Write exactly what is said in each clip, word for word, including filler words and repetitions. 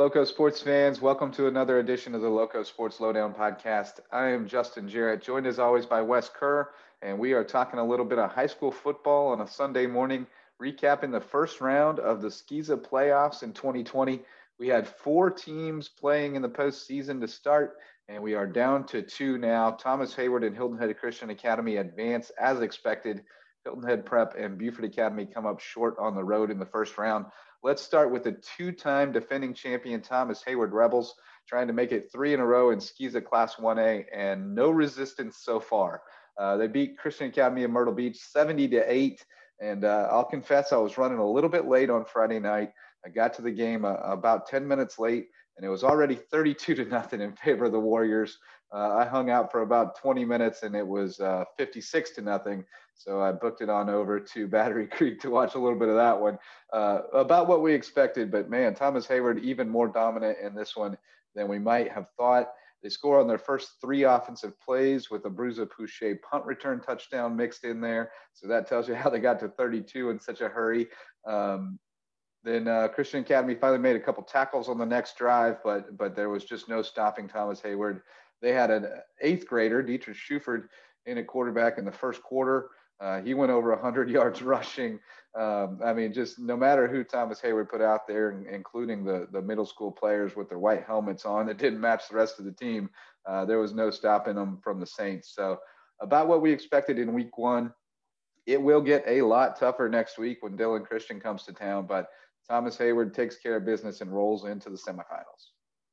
Loco sports fans. Welcome to another edition of the Loco Sports Lowdown podcast. I am Justin Jarrett, joined as always by Wes Kerr, and we are talking a little bit of high school football on a Sunday morning, recapping the first round of the SCISA playoffs in twenty twenty. We had four teams playing in the postseason to start, and we are down to two now. Thomas Hayward and Hilton Head Christian Academy advance as expected. Hilton Head Prep and Buford Academy come up short on the road in the first round. Let's start with the two-time defending champion Thomas Hayward Rebels, trying to make it three in a row in SCISA Class one A, and no resistance so far. Uh, they beat Christian Academy of Myrtle Beach seventy to eight, and uh, I'll confess I was running a little bit late on Friday night. I got to the game uh, about ten minutes late, and it was already thirty-two to nothing in favor of the Warriors. Uh, I hung out for about twenty minutes, and it was uh, fifty-six to nothing. So I booked it on over to Battery Creek to watch a little bit of that one. Uh, about what we expected, but man, Thomas Hayward even more dominant in this one than we might have thought. They score on their first three offensive plays with a Bruza Pouchet punt return touchdown mixed in there. So that tells you how they got to thirty-two in such a hurry. Um, then uh, Christian Academy finally made a couple tackles on the next drive, but but there was just no stopping Thomas Hayward. They had an eighth grader, Dietrich Schuford, in at quarterback in the first quarter. Uh, he went over one hundred yards rushing. Um, I mean, just no matter who Thomas Hayward put out there, including the, the middle school players with their white helmets on that didn't match the rest of the team, uh, there was no stopping them from the Saints. So about what we expected in week one. It will get a lot tougher next week when Dillon Christian comes to town, but Thomas Hayward takes care of business and rolls into the semifinals.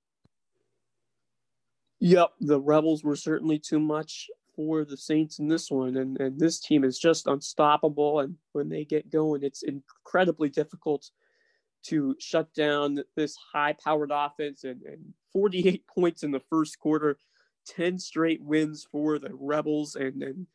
Yep, the Rebels were certainly too much for the Saints in this one, and, and this team is just unstoppable, and when they get going, it's incredibly difficult to shut down this high-powered offense, and, and forty-eight points in the first quarter, ten straight wins for the Rebels, and, and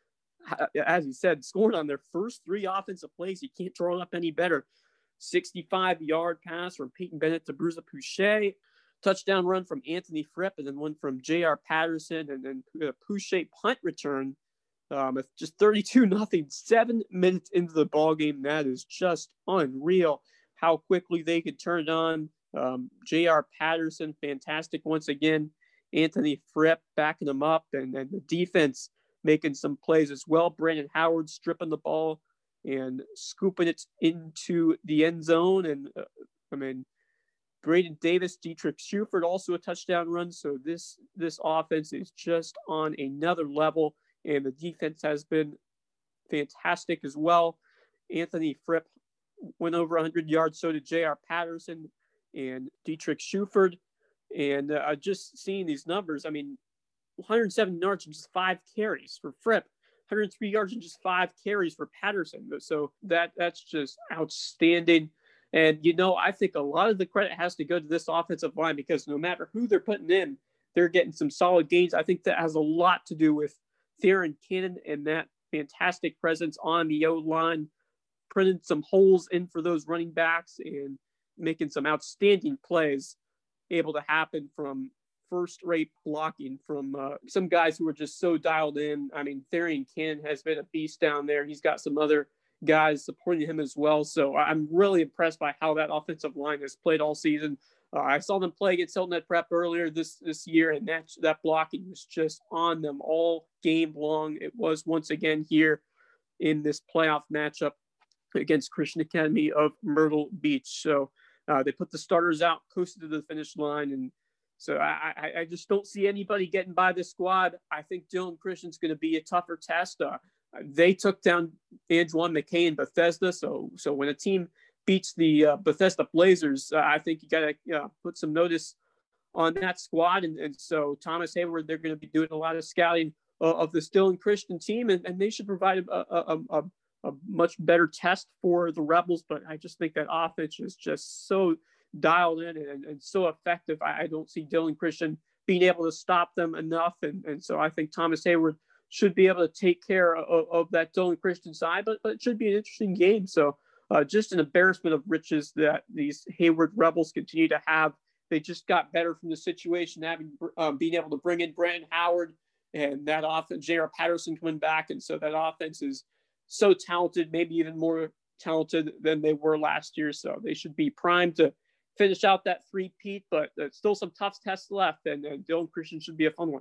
as you said, scoring on their first three offensive plays. You can't draw it up any better. sixty-five-yard pass from Peyton Bennett to Bruza Pouchet, touchdown run from Anthony Fripp, and then one from J R Patterson, and then a Pouchet punt return. Um, just thirty-two nothing, seven minutes into the ball game. That is just unreal how quickly they could turn it on. Um, J R Patterson, fantastic once again. Anthony Fripp backing him up, and, and the defense making some plays as well. Brandon Howard stripping the ball and scooping it into the end zone. And, uh, I mean, Braden Davis, Dietrich Schuford, also a touchdown run. So this this offense is just on another level, and the defense has been fantastic as well. Anthony Fripp went over one hundred yards, so did J R Patterson and Dietrich Schuford. And uh, just seeing these numbers, I mean, one hundred seven yards and just five carries for Fripp, one hundred three yards and just five carries for Patterson. So that that's just outstanding. And, you know, I think a lot of the credit has to go to this offensive line, because no matter who they're putting in, they're getting some solid gains. I think that has a lot to do with Theron Cannon and that fantastic presence on the O-line, printing some holes in for those running backs and making some outstanding plays able to happen from first-rate blocking from uh, some guys who are just so dialed in. I mean, Theron Cannon has been a beast down there. He's got some other guys supporting him as well. So I'm really impressed by how that offensive line has played all season. Uh, I saw them play against Hilton Head Prep earlier this, this year, and that, that blocking was just on them all game long. It was once again here in this playoff matchup against Christian Academy of Myrtle Beach. So uh, they put the starters out, coasted to the finish line, and so I, I, I just don't see anybody getting by this squad. I think Dillon Christian's going to be a tougher test. Uh, They took down Anjuan McKay and Bethesda. So so when a team beats the uh, Bethesda Blazers, uh, I think you got to uh, put some notice on that squad. And, and so Thomas Hayward, they're going to be doing a lot of scouting uh, of the Dillon Christian team, and, and they should provide a, a, a, a much better test for the Rebels. But I just think that offense is just so dialed in and, and so effective. I, I don't see Dillon Christian being able to stop them enough. And, and so I think Thomas Hayward should be able to take care of, of that Dillon Christian side, but, but it should be an interesting game. So uh, just an embarrassment of riches that these Hayward Rebels continue to have. They just got better from the situation, having um, being able to bring in Brandon Howard and that offense, J R Patterson coming back. And so that offense is so talented, maybe even more talented than they were last year. So they should be primed to finish out that three-peat, but there's still some tough tests left, and, and Dillon Christian should be a fun one.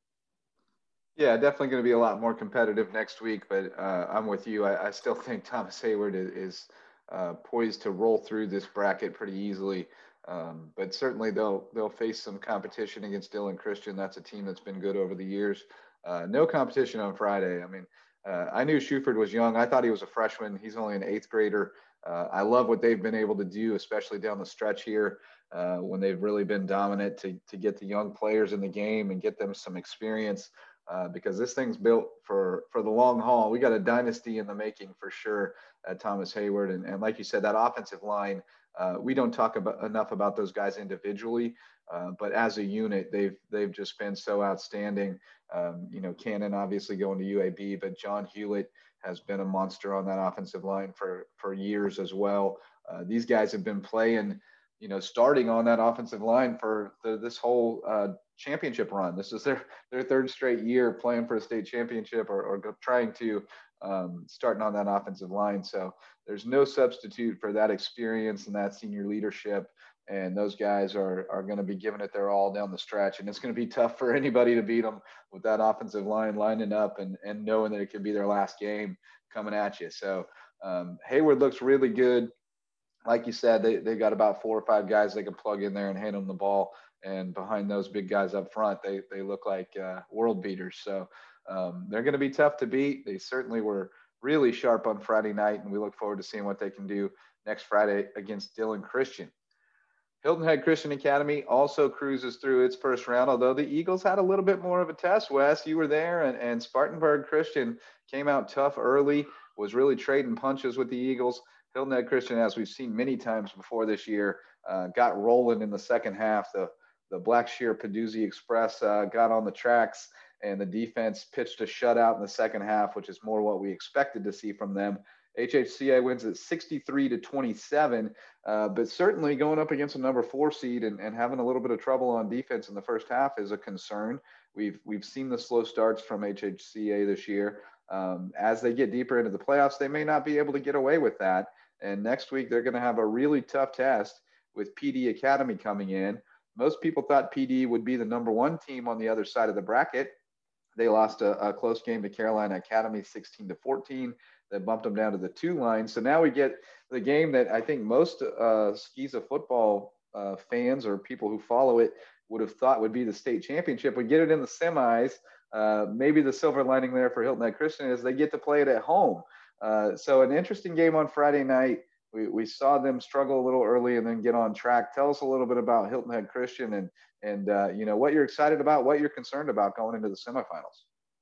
Yeah, definitely going to be a lot more competitive next week, but uh, I'm with you. I, I still think Thomas Heyward is, is uh, poised to roll through this bracket pretty easily. Um, but certainly they'll they'll face some competition against Dillon Christian. That's a team that's been good over the years. Uh, no competition on Friday. I mean, uh, I knew Shuford was young. I thought he was a freshman. He's only an eighth grader. Uh, I love what they've been able to do, especially down the stretch here uh, when they've really been dominant to to get the young players in the game and get them some experience. Uh, because this thing's built for for the long haul. We got a dynasty in the making for sure at Thomas Heyward. And, and like you said, that offensive line, uh, we don't talk about enough about those guys individually, uh, but as a unit, they've they've just been so outstanding. Um, you know, Cannon obviously going to U A B, but John Hewlett has been a monster on that offensive line for, for years as well. Uh, these guys have been playing, you know, starting on that offensive line for the, this whole uh, championship run. This is their their third straight year playing for a state championship or, or go, trying to um, starting on that offensive line. So there's no substitute for that experience and that senior leadership. And those guys are are going to be giving it their all down the stretch. And it's going to be tough for anybody to beat them with that offensive line lining up and, and knowing that it could be their last game coming at you. So um, Heyward looks really good. Like you said, they, they got about four or five guys they can plug in there and hand them the ball. And behind those big guys up front, they they look like uh, world beaters. So um, they're going to be tough to beat. They certainly were really sharp on Friday night, and we look forward to seeing what they can do next Friday against Dillon Christian. Hilton Head Christian Academy also cruises through its first round, although the Eagles had a little bit more of a test, Wes. You were there, and, and Spartanburg Christian came out tough early, was really trading punches with the Eagles. Hilton Head Christian, as we've seen many times before this year, uh, got rolling in the second half. The The Blackshear Peduzzi Express uh, got on the tracks, and the defense pitched a shutout in the second half, which is more what we expected to see from them. H H C A wins at sixty-three to twenty-seven, uh, but certainly going up against a number four seed and, and having a little bit of trouble on defense in the first half is a concern. We've we've seen the slow starts from H H C A this year. Um, as they get deeper into the playoffs, they may not be able to get away with that. And next week, they're going to have a really tough test with P D Academy coming in. Most people thought P D would be the number one team on the other side of the bracket. They lost a, a close game to Carolina Academy, sixteen to fourteen. That bumped them down to the two line. So now we get the game that I think most uh, Skeeza football uh, fans or people who follow it would have thought would be the state championship. We get it in the semis. Uh, maybe the silver lining there for Hilton Head Christian is they get to play it at home. Uh, so an interesting game on Friday night. We, we saw them struggle a little early and then get on track. Tell us a little bit about Hilton Head Christian and, and uh, you know, what you're excited about, what you're concerned about going into the semifinals.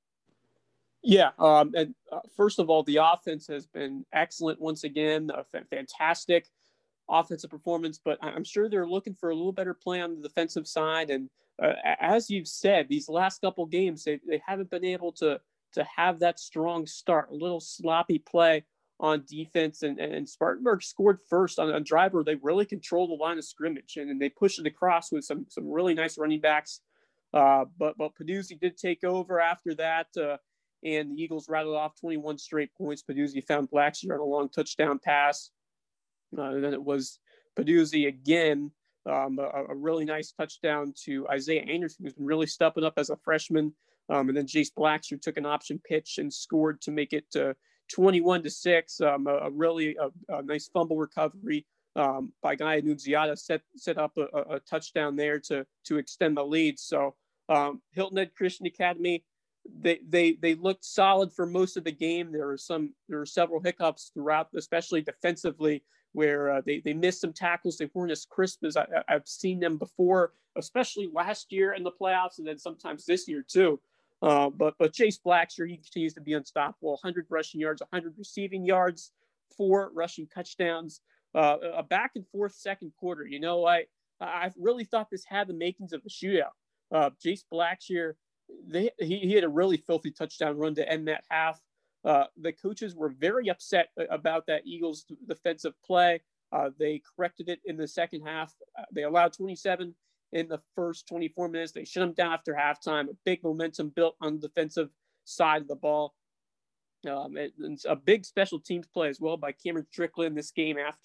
Yeah. Um, and uh, first of all, the offense has been excellent once again, a f- fantastic offensive performance, but I'm sure they're looking for a little better play on the defensive side. And uh, as you've said, these last couple games, they, they haven't been able to, to have that strong start, a little sloppy play on defense, and, and Spartanburg scored first on a drive where they really controlled the line of scrimmage, and, and they pushed it across with some some really nice running backs. Uh, but but Peduzzi did take over after that, uh, and the Eagles rattled off twenty-one straight points. Peduzzi found Blackshear on a long touchdown pass. Uh, and then it was Peduzzi again, um, a, a really nice touchdown to Isaiah Anderson, who's been really stepping up as a freshman. Um, and then Jace Blackshear took an option pitch and scored to make it uh, twenty-one to six. Um, a, a really a, a nice fumble recovery um, by Guy Nunziata set set up a, a touchdown there to to extend the lead. So um, Hilton Head Christian Academy, they they they looked solid for most of the game. There were some there were several hiccups throughout, especially defensively, where uh, they they missed some tackles. They weren't as crisp as I, I've seen them before, especially last year in the playoffs, and then sometimes this year too. Uh, but but Jace Blackshear, he continues to be unstoppable. one hundred rushing yards, one hundred receiving yards, four rushing touchdowns. Uh, a back and forth second quarter. You know, I I really thought this had the makings of a shootout. Uh, Jace Blackshear, they he, he had a really filthy touchdown run to end that half. Uh, the coaches were very upset about that Eagles defensive play. Uh, they corrected it in the second half. Uh, they allowed twenty-seven in the first twenty-four minutes. They shut them down after halftime. A big momentum built on the defensive side of the ball. Um, and, and a big special teams play as well by Cameron Strickland this game after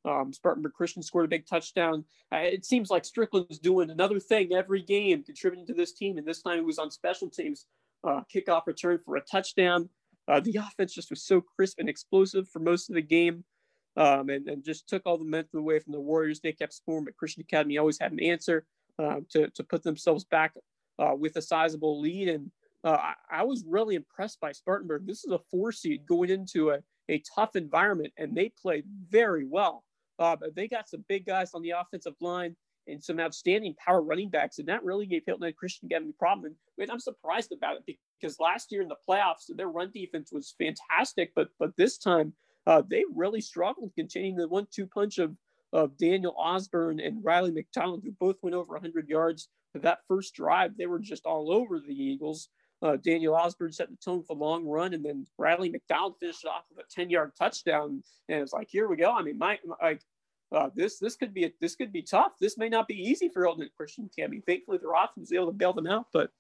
Um, Spartanburg Christian scored a big touchdown. Uh, it seems like Strickland's doing another thing every game, contributing to this team, and this time it was on special teams. Uh, kickoff return for a touchdown. Uh, the offense just was so crisp and explosive for most of the game, um, and, and just took all the momentum away from the Warriors. They kept scoring, but Christian Academy always had an answer uh, to, to put themselves back uh, with a sizable lead. And uh, I, I was really impressed by Spartanburg. This is a four seed going into a, a tough environment, and they played very well. Uh, but they got some big guys on the offensive line and some outstanding power running backs, and that really gave Hilton Head Christian Academy a problem. And I'm surprised about it because last year in the playoffs, their run defense was fantastic, but but this time uh, they really struggled containing the one two punch of, of Daniel Osborne and Riley McDonald, who both went over one hundred yards. For that first drive, they were just all over the Eagles. Uh, Daniel Osborne set the tone for the long run, and then Riley McDonald finished off with a ten-yard touchdown. And it's like, here we go. I mean, my, my uh, this this could be a, this could be tough. This may not be easy for Hilton Head Christian Academy. Thankfully, their offense was able to bail them out, but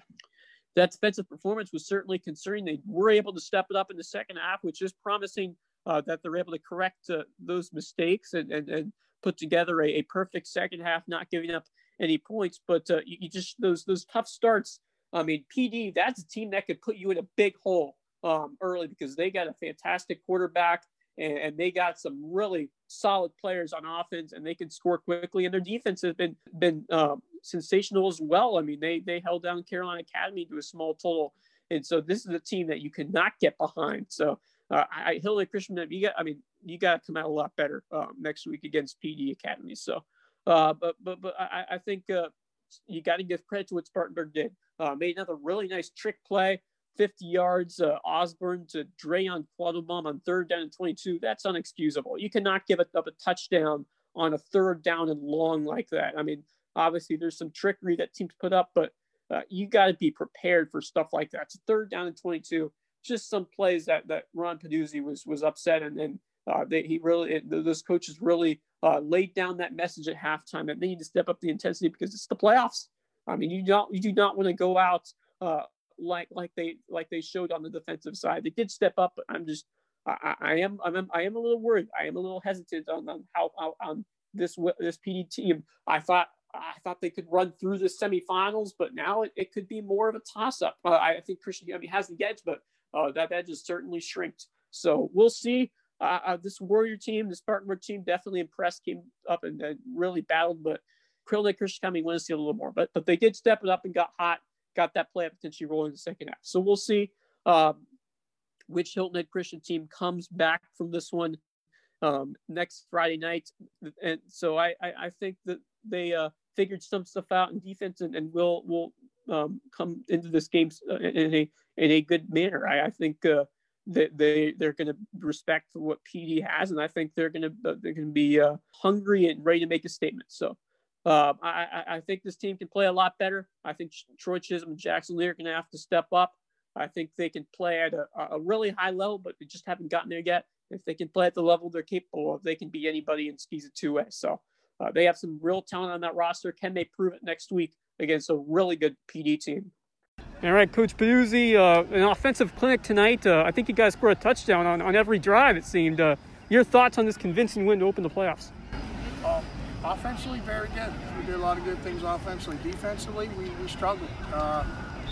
that defensive performance was certainly concerning. They were able to step it up in the second half, which is promising uh, that they're able to correct uh, those mistakes and, and, and put together a, a perfect second half, not giving up any points. But uh, you, you just those those tough starts. I mean, P D, that's a team that could put you in a big hole um, early because they got a fantastic quarterback and, and they got some really solid players on offense, and they can score quickly. And their defense has been been um, sensational as well. I mean, they they held down Carolina Academy to a small total, and so this is a team that you cannot get behind. So, uh, I Hilton Head Christian, you got, I mean, you got to come out a lot better um, next week against P D Academy. So, uh, but but but I, I think uh, you got to give credit to what Spartanburg did. Uh, made another really nice trick play, fifty yards, uh, Osborne to Dreyon Quattlebaum on third down and twenty-two. That's unexcusable. You cannot give up a touchdown on a third down and long like that. I mean, obviously there's some trickery that teams put up, but uh, you got to be prepared for stuff like that. It's third down and twenty-two. Just some plays that that Ron Peduzzi was was upset, and then uh, they he really it, those coaches really uh, laid down that message at halftime that they need to step up the intensity because it's the playoffs. I mean, you don't you do not want to go out uh, like like they like they showed on the defensive side. They did step up, but I'm just I, I am I'm I am a little worried. I am a little hesitant on, on how, how on this this P D team. I thought I thought they could run through the semifinals, but now it, it could be more of a toss up. Uh, I think Christian Academy has the edge, but uh, that edge is certainly shrinked. So we'll see. Uh, uh, this Warrior team, the Spartanburg team, definitely impressed. Came up and uh, really battled, but Hilton Head Christian Academy want to see a little more, but but they did step it up and got hot, got that play potentially rolling in the second half. So we'll see um, which Hilton Head Christian team comes back from this one um, next Friday night. And so I I, I think that they uh, figured some stuff out in defense and, and will will um, come into this game in a in a good manner. I, I think uh, that they they're going to respect what P D has, and I think they're going to they're going to be uh, hungry and ready to make a statement. So. Uh, I, I think this team can play a lot better. I think Troy Chisholm and Jackson Lee are going to have to step up. I think they can play at a, a really high level, but they just haven't gotten there yet. If they can play at the level they're capable of, they can beat anybody in Skeeza two A. So uh, they have some real talent on that roster. Can they prove it next week against a really good P D team? All right, Coach Peduzzi, uh, an offensive clinic tonight. Uh, I think you guys scored a touchdown on, on every drive, it seemed. Uh, your thoughts on this convincing win to open the playoffs? Um, Offensively, very good. We did a lot of good things offensively. Defensively, we, we struggled. Uh, uh,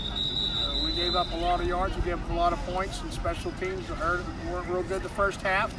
we gave up a lot of yards. We gave up a lot of points. And special teams weren't real good the first half.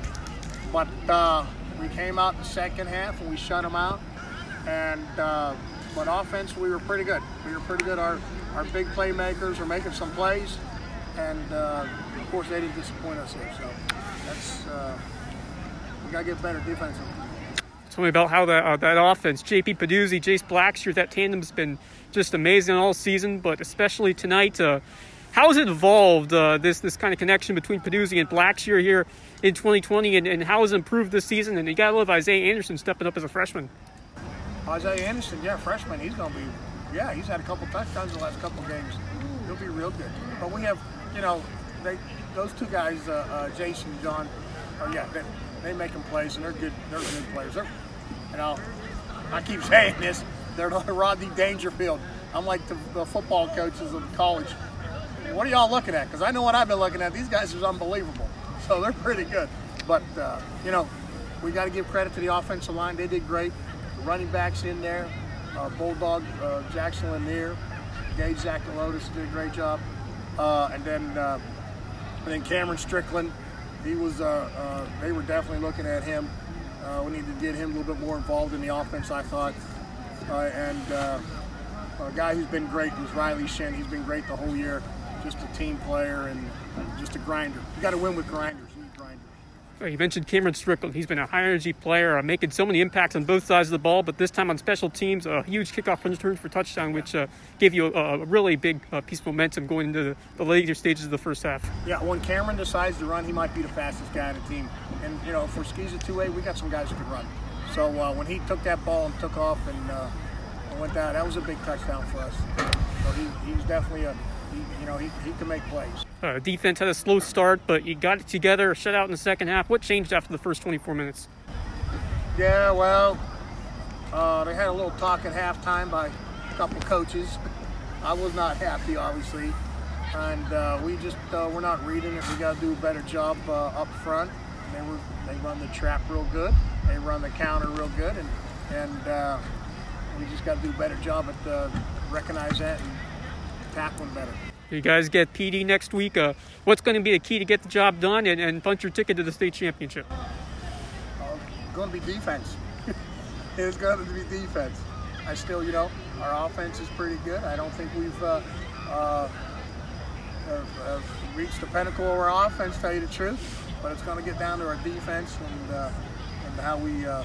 But uh, we came out in the second half and we shut them out. And uh, but offense, we were pretty good. We were pretty good. Our our big playmakers are making some plays, and uh, of course they didn't disappoint us here. So that's uh, we got to get better defensively. Tell me about how that uh, that offense, J P Peduzzi, Jace Blackshear, that tandem's been just amazing all season, but especially tonight. Uh, how has it evolved, uh, this this kind of connection between Peduzzi and Blackshear here in twenty twenty, and, and how has it improved this season? And you got to love Isaiah Anderson stepping up as a freshman. Isaiah Anderson, yeah, freshman, he's going to be, yeah, he's had a couple touchdowns the last couple games. He'll be real good. But we have, you know, they those two guys, uh, uh, Jason and John, oh yeah, they, they make them plays, and they're good. They're good players. They're, you know, I keep saying this. They're like Rodney Dangerfield. I'm like the, the football coaches of college. What are y'all looking at? Because I know what I've been looking at. These guys are unbelievable. So they're pretty good. But uh, you know, we got to give credit to the offensive line. They did great. The running backs in there, uh, Bulldog, uh, Jackson Lanier, Gage Zacalotis did a great job. Uh, and then uh, and then Cameron Strickland, he was, uh, uh, they were definitely looking at him. Uh, we need to get him a little bit more involved in the offense, I thought. Uh, and uh, a guy who's been great was Riley Shin. He's been great the whole year. Just a team player and just a grinder. You got to win with grinders. You need grinders. You mentioned Cameron Strickland. He's been a high-energy player, uh, making so many impacts on both sides of the ball, but this time on special teams, a huge kickoff return for touchdown, which uh, gave you a, a really big uh, piece of momentum going into the, the later stages of the first half. Yeah, when Cameron decides to run, he might be the fastest guy on the team. And, you know, for Skeeza two A, we got some guys who can run. So uh, when he took that ball and took off and uh, went down, that was a big touchdown for us. So he, he's definitely a, he, you know, he, he can make plays. Uh, defense had a slow start, but you got it together, shut out in the second half. What changed after the first twenty-four minutes? Yeah, well, uh, they had a little talk at halftime by a couple coaches. I was not happy, obviously, and uh, we just uh, we're not reading it. We got to do a better job uh, up front. They were they run the trap real good. They run the counter real good, and and uh, we just got to do a better job at uh, recognize that and tackling better. You guys get P D next week. Uh, what's going to be the key to get the job done and, and punch your ticket to the state championship? Uh, going to be defense. It's going to be defense. I still, you know, our offense is pretty good. I don't think we've uh, uh, have, have reached the pinnacle of our offense, to tell you the truth. But it's going to get down to our defense and uh, and how we uh,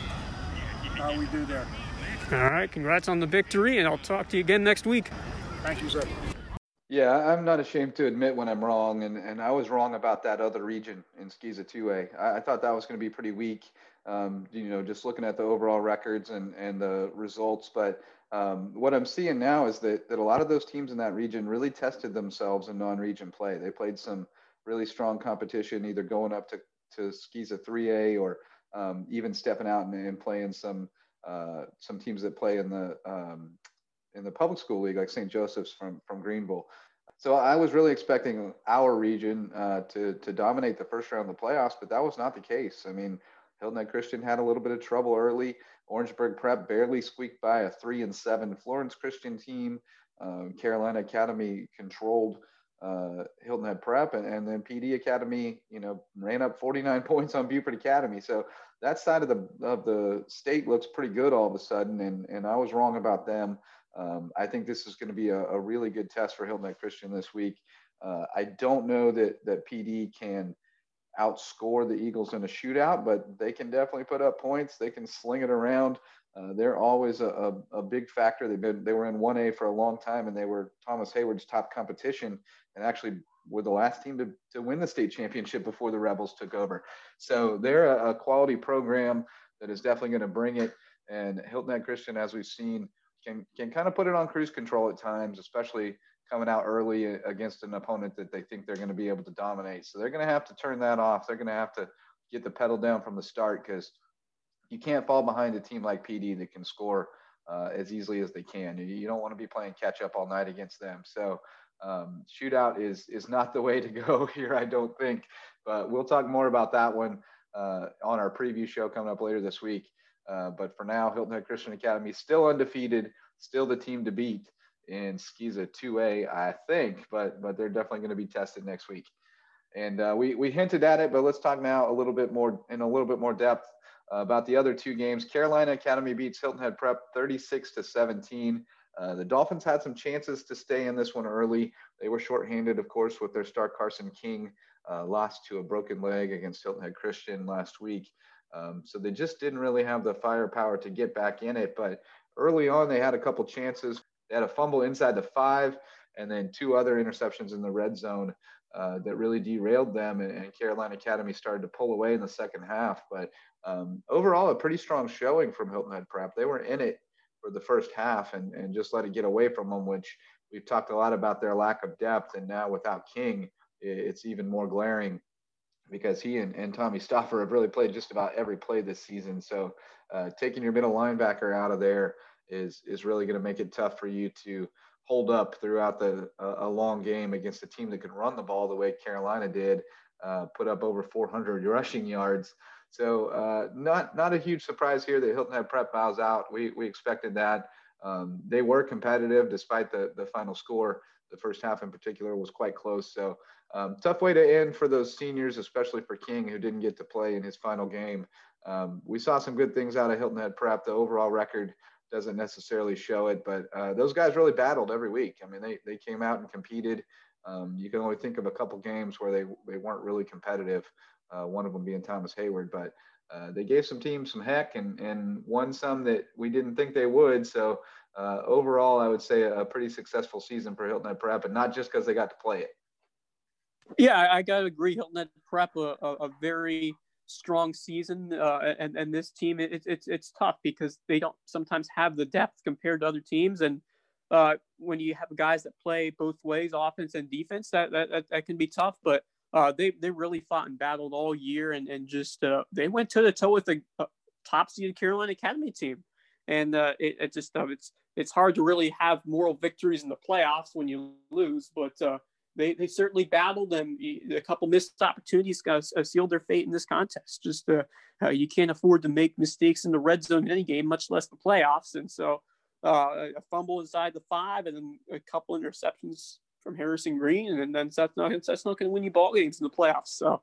how we do there. All right, congrats on the victory, and I'll talk to you again next week. Thank you, sir. Yeah, I'm not ashamed to admit when I'm wrong, and, and I was wrong about that other region in Skeeza two A. I, I thought that was going to be pretty weak, um, you know, just looking at the overall records and, and the results. But um, what I'm seeing now is that, that a lot of those teams in that region really tested themselves in non-region play. They played some really strong competition, either going up to, to Skeeza three A or um, even stepping out and, and playing some uh, some teams that play in the um, in the public school league, like Saint Joseph's from, from Greenville. So I was really expecting our region uh, to, to dominate the first round of the playoffs, but that was not the case. I mean, Hilton Head Christian had a little bit of trouble early. Orangeburg Prep barely squeaked by a three and seven Florence Christian team. Um, Carolina Academy controlled uh, Hilton Head Prep, and, and then P D Academy, you know, ran up forty-nine points on Beaufort Academy. So that side of the of the state looks pretty good all of a sudden, and and I was wrong about them. Um, I think this is going to be a, a really good test for Hilton Head Christian this week. Uh, I don't know that that P D can outscore the Eagles in a shootout, but they can definitely put up points. They can sling it around. Uh, they're always a, a, a big factor. They've been they were in one A for a long time, and they were Thomas Hayward's top competition, and actually were the last team to, to win the state championship before the Rebels took over. So they're a, a quality program that is definitely going to bring it. And Hilton Head Christian, as we've seen, can can kind of put it on cruise control at times, especially coming out early against an opponent that they think they're going to be able to dominate. So they're going to have to turn that off. They're going to have to get the pedal down from the start, because you can't fall behind a team like P D that can score uh, as easily as they can. You don't want to be playing catch up all night against them. So um, shootout is is not the way to go here, I don't think. But we'll talk more about that one uh, on our preview show coming up later this week. Uh, but for now, Hilton Head Christian Academy still undefeated, still the team to beat in Skeeza two A, I think. But but they're definitely going to be tested next week. And uh, we we hinted at it, but let's talk now a little bit more in a little bit more depth uh, about the other two games. Carolina Academy beats Hilton Head Prep thirty-six to seventeen. Uh, the Dolphins had some chances to stay in this one early. They were shorthanded, of course, with their star Carson King, uh, lost to a broken leg against Hilton Head Christian last week. Um, so they just didn't really have the firepower to get back in it. But early on, they had a couple chances. They had a fumble inside the five, and then two other interceptions in the red zone uh, that really derailed them. And, and Carolina Academy started to pull away in the second half. But um, overall, a pretty strong showing from Hilton Head Prep. They were in it for the first half and, and just let it get away from them, which we've talked a lot about their lack of depth. And now without King, it's even more glaring, because he and, and Tommy Stoffer have really played just about every play this season. So uh, taking your middle linebacker out of there is is really going to make it tough for you to hold up throughout the uh, a long game against a team that can run the ball the way Carolina did, uh, put up over four hundred rushing yards. So uh, not not a huge surprise here that Hilton Head Prep bows out. We we expected that. Um, they were competitive despite the the final score. The first half in particular was quite close. So um, tough way to end for those seniors, especially for King, who didn't get to play in his final game. Um, we saw some good things out of Hilton Head Prep. The overall record doesn't necessarily show it, but uh, those guys really battled every week. I mean, they they came out and competed. Um, you can only think of a couple games where they they weren't really competitive. Uh, one of them being Thomas Hayward, but uh, they gave some teams some heck and and won some that we didn't think they would. So uh, overall, I would say a, a pretty successful season for Hilton Head Prep, and not just because they got to play it. Yeah, I, I got to agree. Hilton Head Prep a, a, a very strong season, uh, and and this team it, it's it's tough because they don't sometimes have the depth compared to other teams, and uh, when you have guys that play both ways, offense and defense, that that that, that can be tough. But uh, they they really fought and battled all year, and and just uh, they went toe to toe with the uh, top seeded Carolina Academy team, and uh, it, it just uh, it's it's hard to really have moral victories in the playoffs when you lose, but. Uh, They they certainly battled, and a couple missed opportunities got uh, sealed their fate in this contest. Just uh, uh, you can't afford to make mistakes in the red zone in any game, much less the playoffs. And so uh, a fumble inside the five, and then a couple interceptions from Harrison Green, and then that's not that's not going to win you ball games in the playoffs. So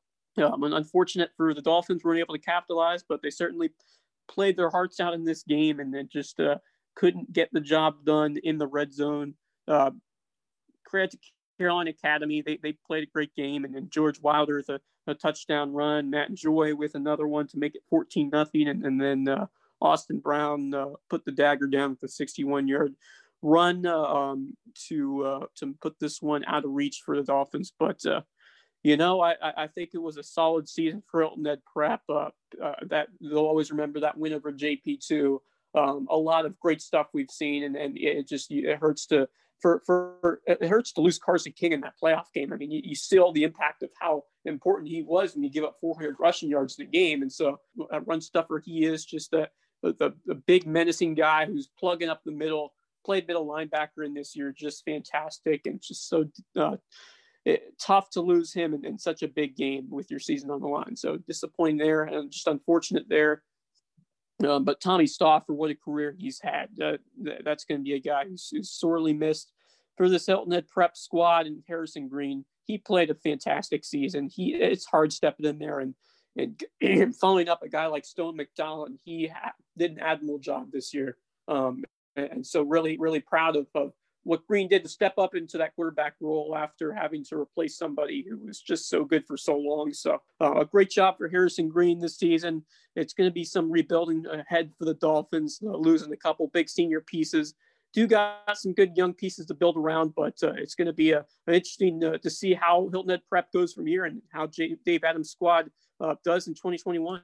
um, unfortunate for the Dolphins, weren't able to capitalize, but they certainly played their hearts out in this game, and then just uh, couldn't get the job done in the red zone. Uh, credit to Carolina Academy, they they played a great game, and then George Wilder with a, a touchdown run, Matt Joy with another one to make it fourteen nothing, and, and then uh, Austin Brown uh, put the dagger down with a sixty-one yard run uh, um, to uh, to put this one out of reach for the Dolphins. But uh, you know, I I think it was a solid season for Hilton Head Prep. Uh, uh, that they'll always remember that win over J P two. Um, a lot of great stuff we've seen, and, and it just it hurts to. For, for it hurts to lose Carson King in that playoff game. I mean, you, you see the impact of how important he was when you give up four hundred rushing yards in the game. And so a run stuffer he is, just a, the, the big menacing guy who's plugging up the middle, played middle linebacker in this year, just fantastic. And just so uh, it, tough to lose him in, in such a big game with your season on the line. So disappointing there, and just unfortunate there. Um, but Tommy Stauffer, what a career he's had. Uh, th- that's going to be a guy who's, who's sorely missed for this Hilton Head Prep squad. And Harrison Green, he played a fantastic season. He It's hard stepping in there and, and, and following up a guy like Stone McDonald. And he ha- did an admirable job this year. Um, and, and so really, really proud of, of what Green did to step up into that quarterback role after having to replace somebody who was just so good for so long. So uh, a great job for Harrison Green this season. It's going to be some rebuilding ahead for the Dolphins, uh, losing a couple big senior pieces. Do got some good young pieces to build around, but uh, it's going to be a, interesting uh, to see how Hilton Head Prep goes from here and how J- Dave Adams' squad uh, does in twenty twenty-one.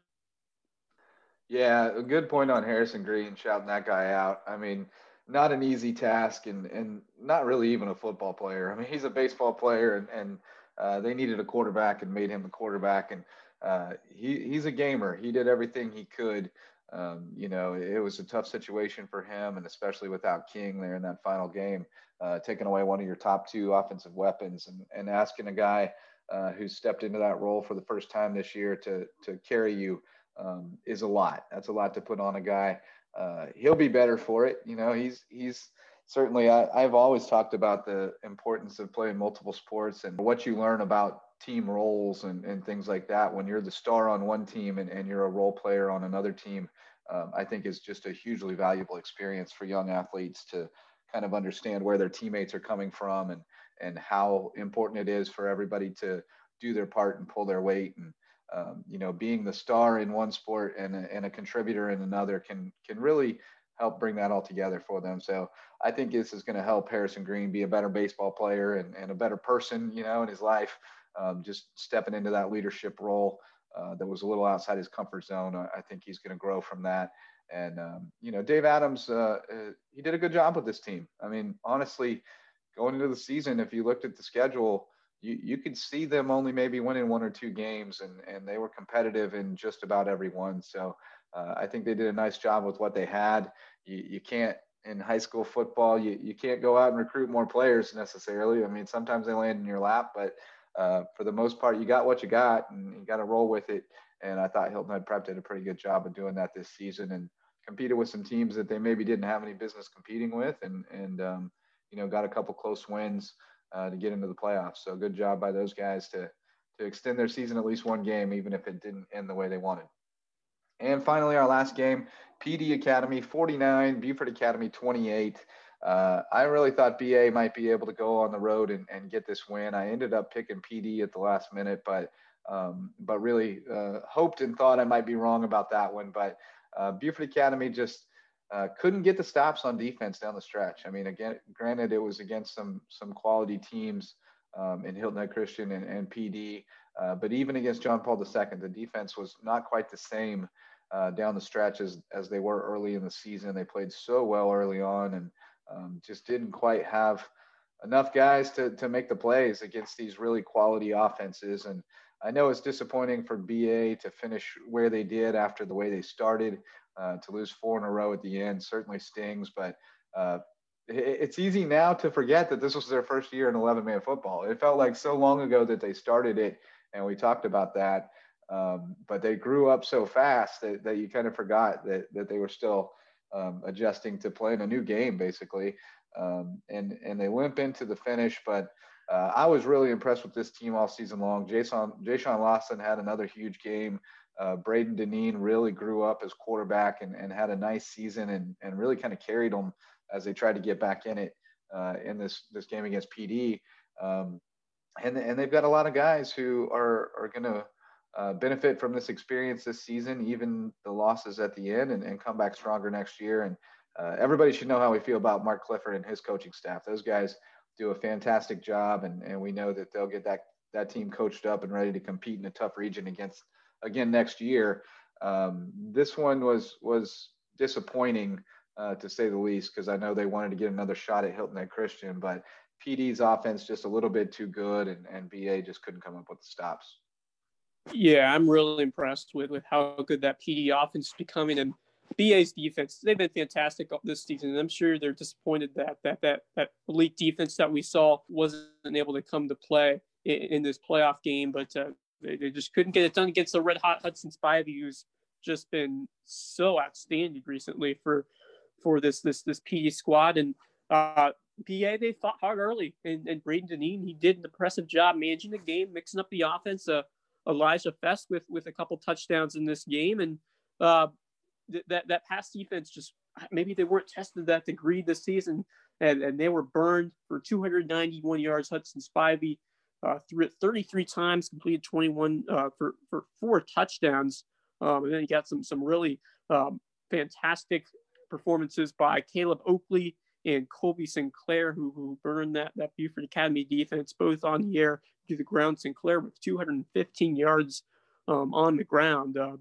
Yeah, a good point on Harrison Green, shouting that guy out. I mean, not an easy task, and and not really even a football player. I mean, he's a baseball player, and and uh, they needed a quarterback and made him the quarterback, and uh, he he's a gamer. He did everything he could. Um, you know, it was a tough situation for him, and especially without King there in that final game, uh, taking away one of your top two offensive weapons, and and asking a guy uh, who stepped into that role for the first time this year to to carry you um, is a lot. That's a lot to put on a guy. Uh, he'll be better for it. You know, he's, he's certainly, I, I've always talked about the importance of playing multiple sports and what you learn about team roles and, and things like that. When you're the star on one team and, and you're a role player on another team, um, I think is just a hugely valuable experience for young athletes to kind of understand where their teammates are coming from and, and how important it is for everybody to do their part and pull their weight. And, Um, you know, being the star in one sport and a, and a contributor in another can can really help bring that all together for them. So I think this is going to help Harrison Green be a better baseball player and, and a better person, you know, in his life, um, just stepping into that leadership role uh, that was a little outside his comfort zone. I, I think he's going to grow from that. And, um, you know, Dave Adams, uh, uh, he did a good job with this team. I mean, honestly, going into the season, if you looked at the schedule, you, you could see them only maybe winning one or two games, and, and they were competitive in just about every one. So uh, I think they did a nice job with what they had. You, you can't, in high school football, you, you can't go out and recruit more players necessarily. I mean, sometimes they land in your lap, but uh, for the most part, you got what you got, and you got to roll with it. And I thought Hilton Head Prep did a pretty good job of doing that this season and competed with some teams that they maybe didn't have any business competing with, and and um, you know, got a couple close wins uh, to get into the playoffs. So good job by those guys to to extend their season at least one game, even if it didn't end the way they wanted. And finally, our last game, P D Academy forty-nine, Buford Academy twenty-eight. Uh, I really thought B A might be able to go on the road and, and get this win. I ended up picking P D at the last minute, but um, but really uh, hoped and thought I might be wrong about that one. But uh, Buford Academy just uh, couldn't get the stops on defense down the stretch. I mean, again, granted, it was against some some quality teams um, in Hilton Head Christian and, and P D, uh, but even against John Paul the Second, the defense was not quite the same uh, down the stretch as, as they were early in the season. They played so well early on and um, just didn't quite have enough guys to, to make the plays against these really quality offenses. And I know it's disappointing for B A to finish where they did after the way they started. Uh, to lose four in a row at the end certainly stings, but uh, it, it's easy now to forget that this was their first year in eleven-man football. It felt like so long ago that they started it, and we talked about that. Um, but they grew up so fast that, that you kind of forgot that, that they were still um, adjusting to playing a new game, basically. Um, and, and they limp into the finish, but uh, I was really impressed with this team all season long. Jason, Jason Lawson had another huge game. Uh, Braden Deneen really grew up as quarterback and, and had a nice season and, and really kind of carried them as they tried to get back in it uh, in this, this game against P D. Um, and, and they've got a lot of guys who are, are going to uh, benefit from this experience this season, even the losses at the end, and, and come back stronger next year. And uh, everybody should know how we feel about Mark Clifford and his coaching staff. Those guys do a fantastic job, and, and we know that they'll get that, that team coached up and ready to compete in a tough region against again next year. Um, this one was was disappointing uh, to say the least, because I know they wanted to get another shot at Hilton Head Christian, but P D's offense just a little bit too good, and, and B A just couldn't come up with the stops. Yeah, I'm really impressed with, with how good that P D offense is becoming, and B A's defense. They've been fantastic this season, and I'm sure they're disappointed that that that that elite defense that we saw wasn't able to come to play in, in this playoff game, but uh, they, they just couldn't get it done against the red hot Hudson Spivey, who's just been so outstanding recently for for this this this P D squad. And uh, B A, they fought hard early, and, and Braden Deneen, he did an impressive job managing the game, mixing up the offense. Uh, Elijah Fest with with a couple touchdowns in this game, and uh, th- that that pass defense just maybe they weren't tested to that degree this season, and, and they were burned for two hundred ninety-one yards. Hudson Spivey uh, threw it thirty-three times, completed twenty-one uh, for for four touchdowns, um, and then you got some some really um, fantastic performances by Caleb Oakley and Colby Sinclair, who who burned that that Buford Academy defense both on the air to the ground. Sinclair with two hundred fifteen yards um, on the ground. Uh,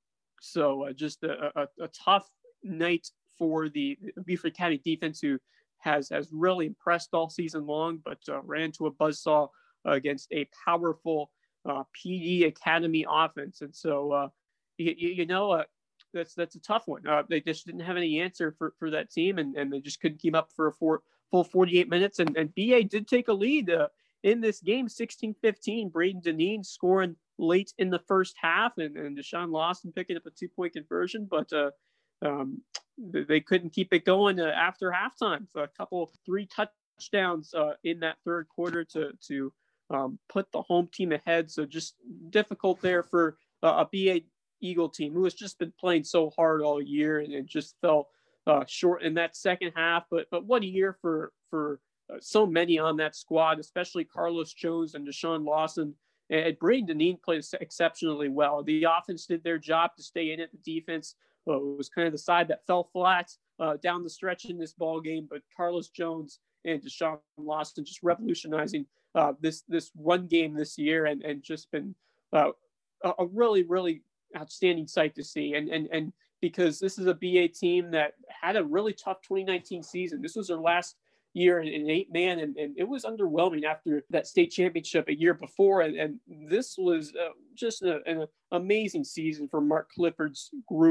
so uh, just a, a, a tough night for the Buford Academy defense, who has has really impressed all season long, but uh, ran to a buzzsaw uh, against a powerful uh, P D Academy offense. And so, uh, you, you know, uh, that's that's a tough one. Uh, they just didn't have any answer for, for that team, and, and they just couldn't keep up for a four, full forty-eight minutes. And, and B A did take a lead uh, in this game, sixteen fifteen. Braden Deneen scoring late in the first half, and, and Deshaun Lawson picking up a two-point conversion, but uh, um, they couldn't keep it going uh, after halftime. So a couple, three touchdowns uh, in that third quarter to to um, put the home team ahead. So just difficult there for uh, a B A Eagle team who has just been playing so hard all year, and it just fell uh, short in that second half. But but what a year for for uh, so many on that squad, especially Carlos Jones and Deshaun Lawson. And Braden Deneen played exceptionally well. The offense did their job to stay in it. The defense uh, was kind of the side that fell flat uh, down the stretch in this ball game. But Carlos Jones and Deshaun Lawson just revolutionizing uh, this this run game this year, and and just been uh, a really really outstanding sight to see. And and and because this is a B A team that had a really tough twenty nineteen season. This was their last year in, in eight man, and, and it was underwhelming after that state championship a year before. And, and this was uh, just a, an amazing season for Mark Clifford's group,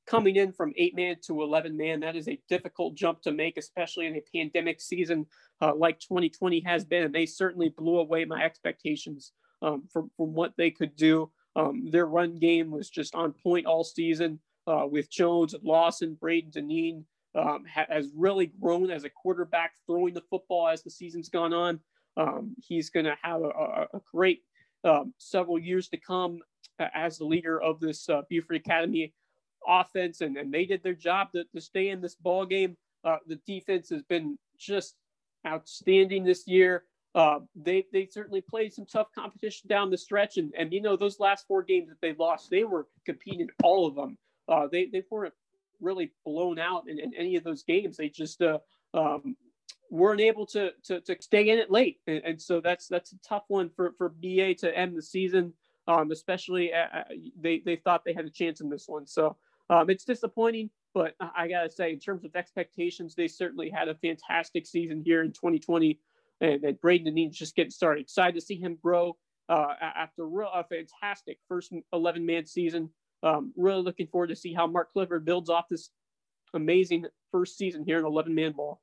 coming in from eight man to eleven man, that is a difficult jump to make, especially in a pandemic season uh, like twenty twenty has been. And they certainly blew away my expectations um, from, from what they could do. Um, their run game was just on point all season uh, with Jones, Lawson, Braden, Deneen. Um, ha- has really grown as a quarterback throwing the football as the season's gone on. Um, he's going to have a, a, a great um, several years to come uh, as the leader of this uh, Buford Academy offense, and, and they did their job to, to stay in this ball game. Uh, the defense has been just outstanding this year. Uh, they they certainly played some tough competition down the stretch, and, and you know, those last four games that they lost, they were competing in all of them. Uh, they, they weren't really blown out in, in any of those games. They just uh, um, weren't able to, to to stay in it late, and, and so that's that's a tough one for, for B A to end the season. Um, especially uh, they they thought they had a chance in this one, so um, it's disappointing. But I gotta say, in terms of expectations, they certainly had a fantastic season here in twenty twenty, and, and Braden Deneen's just getting started. Excited to see him grow uh, after real, a fantastic first eleven man season. Um, really looking forward to see how Mark Clifford builds off this amazing first season here in eleven man ball.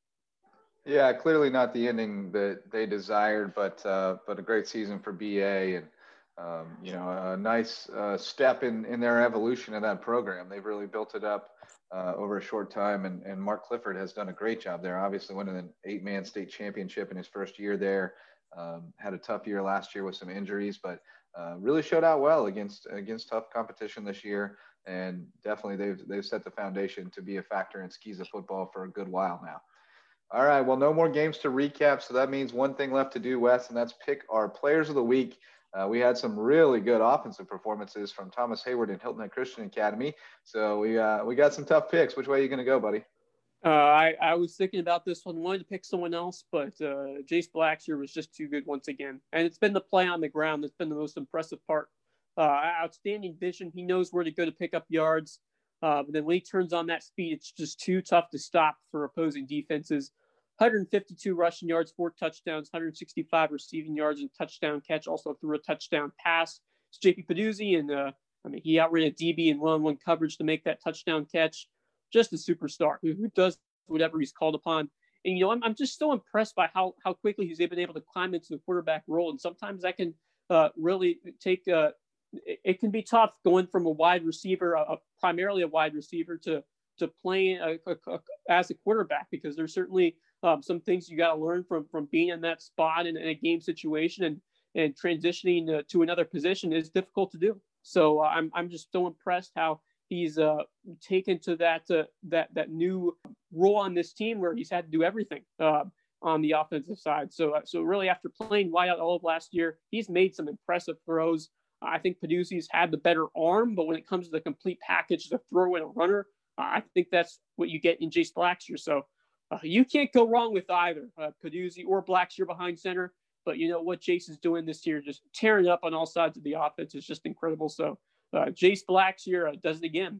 Yeah, clearly not the ending that they desired, but uh, but a great season for B A, and um, you know, a nice uh, step in, in their evolution of that program. They've really built it up uh, over a short time, and, and Mark Clifford has done a great job there. Obviously, winning an eight man state championship in his first year there. Um, had a tough year last year with some injuries, but Uh, really showed out well against against tough competition this year, and definitely they've they've set the foundation to be a factor in Skeeza football for a good while now. All right, well, no more games to recap, so that means one thing left to do, Wes, and that's pick our players of the week. Uh, we had some really good offensive performances from Thomas Hayward and Hilton Head Christian Academy, so we uh, we got some tough picks. Which way are you going to go, buddy? Uh, I, I was thinking about this one, wanted to pick someone else, but uh, Jace Blackshear was just too good once again. And it's been the play on the ground that's been the most impressive part. Uh, outstanding vision. He knows where to go to pick up yards. Uh, but then when he turns on that speed, it's just too tough to stop for opposing defenses. one hundred fifty-two rushing yards, four touchdowns, one hundred sixty-five receiving yards, and touchdown catch. Also threw a touchdown pass. It's J P Peduzzi, and uh, I mean, he outran a D B in one-on-one coverage to make that touchdown catch. Just a superstar who, who does whatever he's called upon. And, you know, I'm, I'm just so impressed by how, how quickly he's been able to climb into the quarterback role. And sometimes that can uh, really take, uh, it, it can be tough going from a wide receiver, a, a, primarily a wide receiver, to to playing a, a, a, as a quarterback, because there's certainly um, some things you got to learn from from being in that spot in, in a game situation, and and transitioning uh, to another position is difficult to do. So uh, I'm I'm just so impressed how he's uh, taken to that uh, that that new role on this team where he's had to do everything uh, on the offensive side. So uh, so really, after playing wideout all of last year, he's made some impressive throws. I think Peduzzi's had the better arm, but when it comes to the complete package, the throw and a runner, uh, I think that's what you get in Jace Blackshear. So uh, you can't go wrong with either uh, Peduzzi or Blackshear behind center. But you know what Jace is doing this year, just tearing up on all sides of the offense, is just incredible. So Uh, Jace Blackshear uh, does it again.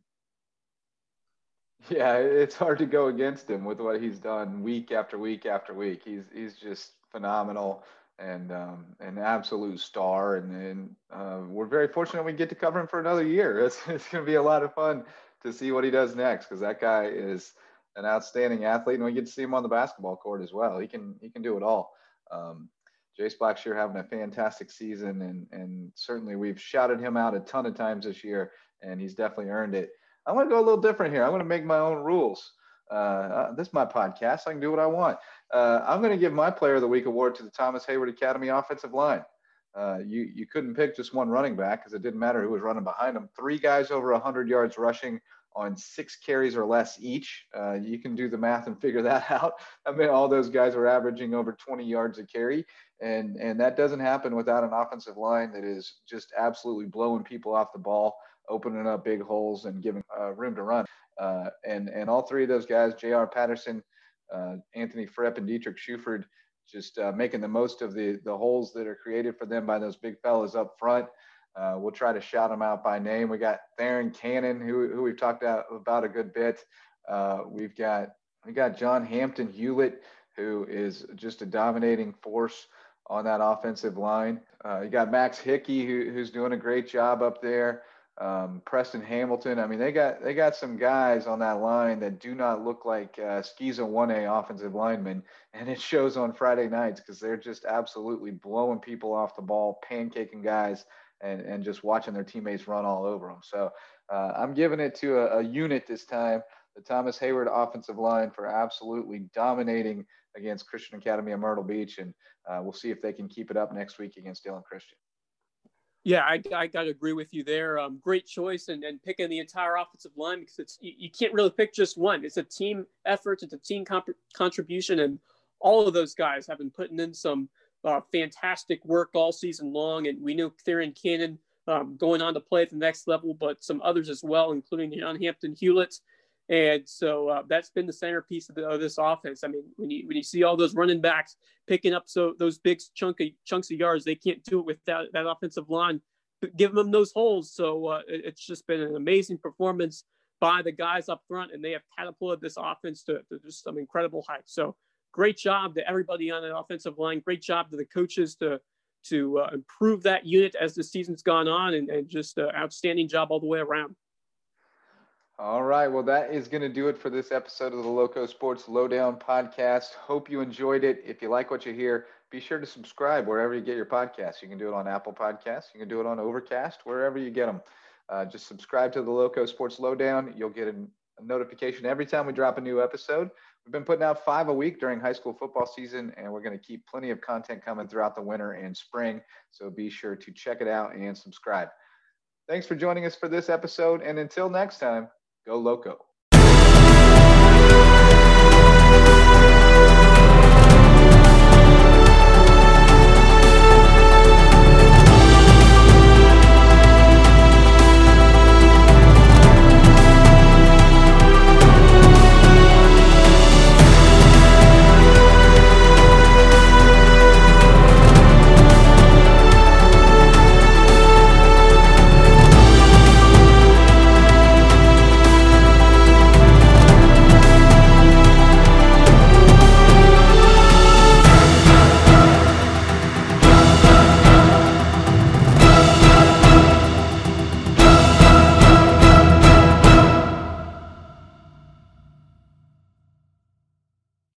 Yeah, it's hard to go against him with what he's done week after week after week. He's he's just phenomenal, and um, an absolute star. And, and uh, we're very fortunate we get to cover him for another year. It's, it's going to be a lot of fun to see what he does next, because that guy is an outstanding athlete, and we get to see him on the basketball court as well. He can he can do it all. Um, Jace Blackshear having a fantastic season, and, and certainly we've shouted him out a ton of times this year, and he's definitely earned it. I want to go a little different here. I'm going to make my own rules. Uh, uh, this is my podcast. I can do what I want. Uh, I'm going to give my Player of the Week award to the Thomas Hayward Academy offensive line. Uh, you, you couldn't pick just one running back, because it didn't matter who was running behind him. Three guys over one hundred yards rushing on six carries or less each. Uh, you can do the math and figure that out. I mean, all those guys were averaging over twenty yards a carry. And, and that doesn't happen without an offensive line that is just absolutely blowing people off the ball, opening up big holes and giving uh, room to run. Uh, and, and all three of those guys, J R Patterson, uh, Anthony Frepp, and Dietrich Schuford, just uh, making the most of the, the holes that are created for them by those big fellas up front. Uh, we'll try to shout them out by name. We got Theron Cannon, who, who we've talked about a good bit. Uh, we've got we got John Hampton Hewlett, who is just a dominating force on that offensive line. Uh, you got Max Hickey, who, who's doing a great job up there. um, Preston Hamilton. I mean, they got they got some guys on that line that do not look like uh, Schizo one A offensive linemen, and it shows on Friday nights because they're just absolutely blowing people off the ball, pancaking guys, and and just watching their teammates run all over them. So uh, I'm giving it to a, a unit this time, the Thomas Hayward offensive line, for absolutely dominating against Christian Academy of Myrtle Beach, and uh, we'll see if they can keep it up next week against Dillon Christian. Yeah, I, I got to agree with you there. Um, great choice, and, and picking the entire offensive line, because it's you, you can't really pick just one. It's a team effort. It's a team comp- contribution, and all of those guys have been putting in some uh, fantastic work all season long. And we know Theron Cannon um, going on to play at the next level, but some others as well, including John Hampton Hewlett. And so uh, that's been the centerpiece of, the, of this offense. I mean, when you when you see all those running backs picking up so those big chunky chunks of yards, they can't do it without that offensive line giving them those holes. So uh, it's just been an amazing performance by the guys up front, and they have catapulted this offense to, to just some incredible heights. So great job to everybody on the offensive line. Great job to the coaches to to uh, improve that unit as the season's gone on, and, and just uh, outstanding job all the way around. All right. Well, that is going to do it for this episode of the Loco Sports Lowdown podcast. Hope you enjoyed it. If you like what you hear, be sure to subscribe wherever you get your podcasts. You can do it on Apple Podcasts. You can do it on Overcast, wherever you get them. Uh, just subscribe to the Loco Sports Lowdown. You'll get a, a notification every time we drop a new episode. We've been putting out five a week during high school football season, and we're going to keep plenty of content coming throughout the winter and spring. So be sure to check it out and subscribe. Thanks for joining us for this episode. And until next time, go Loco.